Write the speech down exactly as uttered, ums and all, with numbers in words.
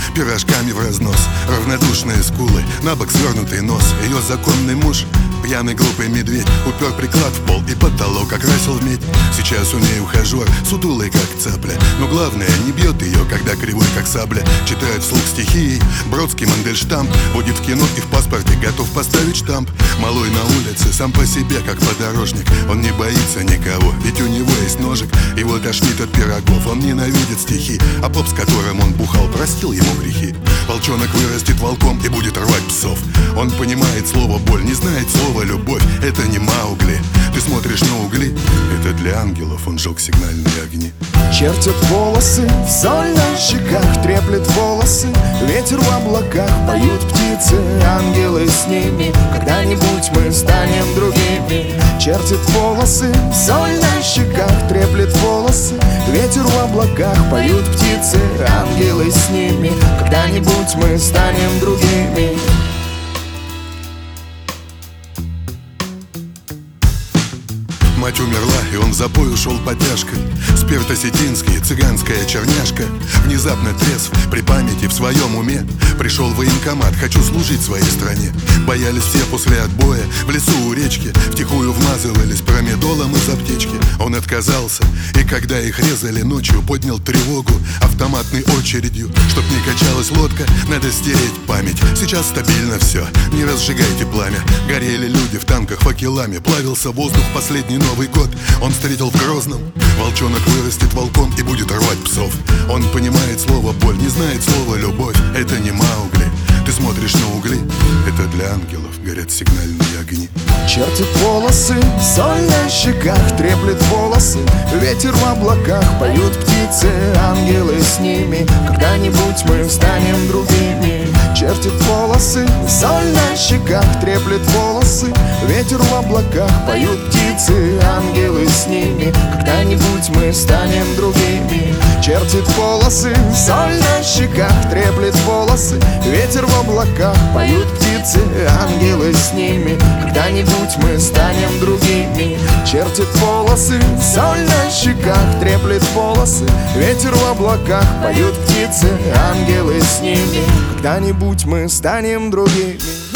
пирожками в разнос. Равнодушные скулы, на бок свернутый нос. Ее законный муж, пьяный глупый медведь, упер приклад в пол и потолок окрасил в медь. Сейчас у ней ухажер, сутулый как цапля, но главное, не бьет ее, когда кривой как сабля. Читает вслух стихи, Бродский Мандельштам. Будет в кино и в паспорте готов поставить штамп. Малой на улице, сам по себе как подорожник. Он не боится никого, ведь у него есть ножик. Его тошнит от пирогов, он ненавидит стихи. А поп, с которым он бухал, простил ему грехи. Волчонок вырастет волком и будет рвать псов. Он понимает слово боль, не знает слова любовь. Это не Маугли. Ты смотришь на угли, это для ангелов, он жег сигнальные огни. Чертят волосы, соль на щеках, треплет волосы, ветер в облаках, поют птицы, ангелы с ними. Когда-нибудь мы станем другими. Чертят волосы, соль на щеках, треплет волосы, ветер в облаках, поют птицы, ангелы с ними. Когда-нибудь мы станем другими. Мать умерла, и он в запой ушел потяжкой. Спирт-осетинский, цыганская черняшка. Внезапно трезв, при памяти, в своем уме. Пришел в военкомат, хочу служить своей стране. Боялись все после отбоя, в лесу у речки. Втихую вмазывались промедолом из аптечки. Он отказался, и когда их резали ночью, поднял тревогу автоматной очередью. Чтоб не качалась лодка, надо стереть память. Сейчас стабильно все, не разжигайте пламя. Горели люди в танках факелами, плавился воздух последний Новый год. Он встретил в Грозном. Волчонок вырастет волком и будет рвать псов. Он понимает слово боль, не знает слова любовь. Это не Маугли. Ты смотришь на угли, это для ангелов горят сигнальные огни. Чертят волосы, соль на щеках, треплет волосы, ветер в облаках, поют птицы, ангелы с ними. Когда-нибудь мы станем другими. Чертят волосы, соль на щеках, треплет волосы, ветер в облаках, поют птицы, ангелы с ними. Когда-нибудь мы станем другими. Чертит волосы, соль на щеках, треплет волосы, ветер в облаках, поют птицы, ангелы с ними. Когда-нибудь мы станем другими. Чертит волосы, соль на щеках, треплет волосы, ветер в облаках, поют птицы, ангелы с ними. Когда-нибудь мы станем другими.